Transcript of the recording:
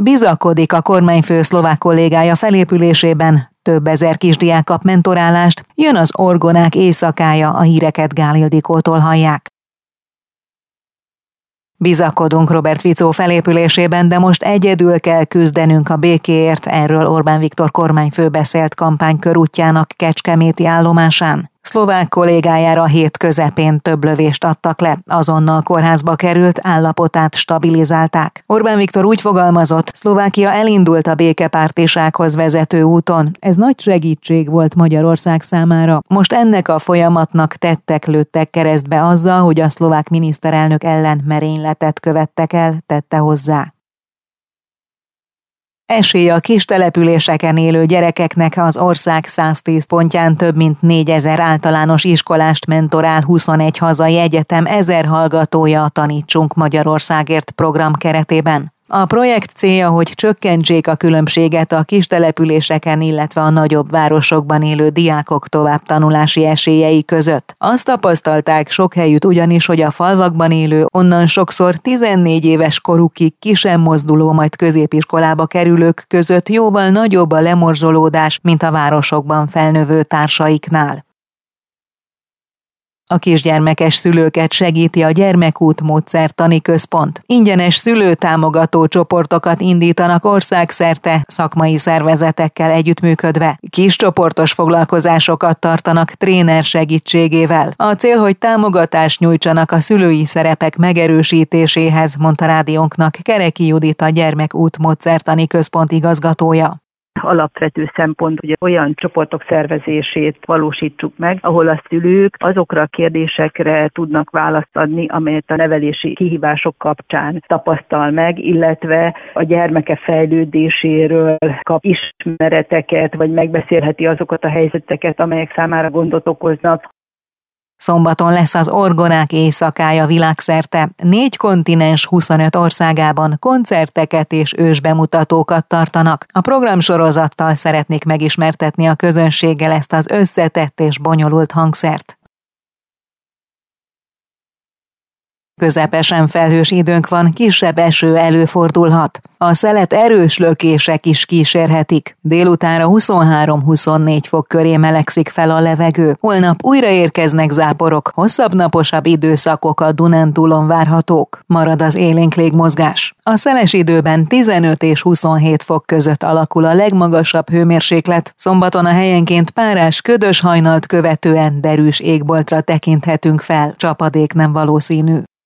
Bizakodik a kormányfő szlovák kollégája felépülésében, több ezer kisdiák kap mentorálást, jön az orgonák éjszakája, a híreket Gál Ildikótól hallják. Bizakodunk Robert Fico felépülésében, de most egyedül kell küzdenünk a békéért, erről Orbán Viktor kormányfő beszélt kampánykörútjának kecskeméti állomásán. Szlovák kollégájára a hét közepén több lövést adtak le, azonnal kórházba került, állapotát stabilizálták. Orbán Viktor úgy fogalmazott, Szlovákia elindult a békepártisághoz vezető úton. Ez nagy segítség volt Magyarország számára. Most ennek a folyamatnak tettek lőttek keresztbe azzal, hogy a szlovák miniszterelnök ellen merényletet követtek el, tette hozzá. Esély a kis településeken élő gyerekeknek. Az ország 110 pontján több mint 4000 általános iskolást mentorál 21 hazai egyetem 1000 hallgatója a Tanítsunk Magyarországért program keretében. A projekt célja, hogy csökkentsék a különbséget a kis településeken, illetve a nagyobb városokban élő diákok továbbtanulási esélyei között. Azt tapasztalták sok helyütt ugyanis, hogy a falvakban élő, onnan sokszor 14 éves korukig ki sem mozduló, majd középiskolába kerülők között jóval nagyobb a lemorzsolódás, mint a városokban felnövő társaiknál. A kisgyermekes szülőket segíti a Gyermekút módszertani központ. Ingyenes szülőtámogató csoportokat indítanak országszerte, szakmai szervezetekkel együttműködve. Kiscsoportos foglalkozásokat tartanak tréner segítségével. A cél, hogy támogatást nyújtsanak a szülői szerepek megerősítéséhez, mondta rádiónknak Kereki Judit, a Gyermekút módszertani központ igazgatója. Alapvető szempont, hogy olyan csoportok szervezését valósítsuk meg, ahol a szülők azokra a kérdésekre tudnak választ adni, amelyet a nevelési kihívások kapcsán tapasztal meg, illetve a gyermeke fejlődéséről kap ismereteket, vagy megbeszélheti azokat a helyzeteket, amelyek számára gondot okoznak. Szombaton lesz az orgonák éjszakája világszerte. 4 kontinens 25 országában koncerteket és ősbemutatókat tartanak. A programsorozattal szeretnék megismertetni a közönséggel ezt az összetett és bonyolult hangszert. Közepesen felhős időnk van, kisebb eső előfordulhat. A szelet erős lökések is kísérhetik. Délutánra 23-24 fok köré melegszik fel a levegő. Holnap újra érkeznek záporok, hosszabb naposabb időszakok a Dunántúlon várhatók. Marad az élénk légmozgás. A szeles időben 15 és 27 fok között alakul a legmagasabb hőmérséklet. Szombaton a helyenként párás, ködös hajnalt követően derűs égboltra tekinthetünk fel. Csapadék nem valószínű.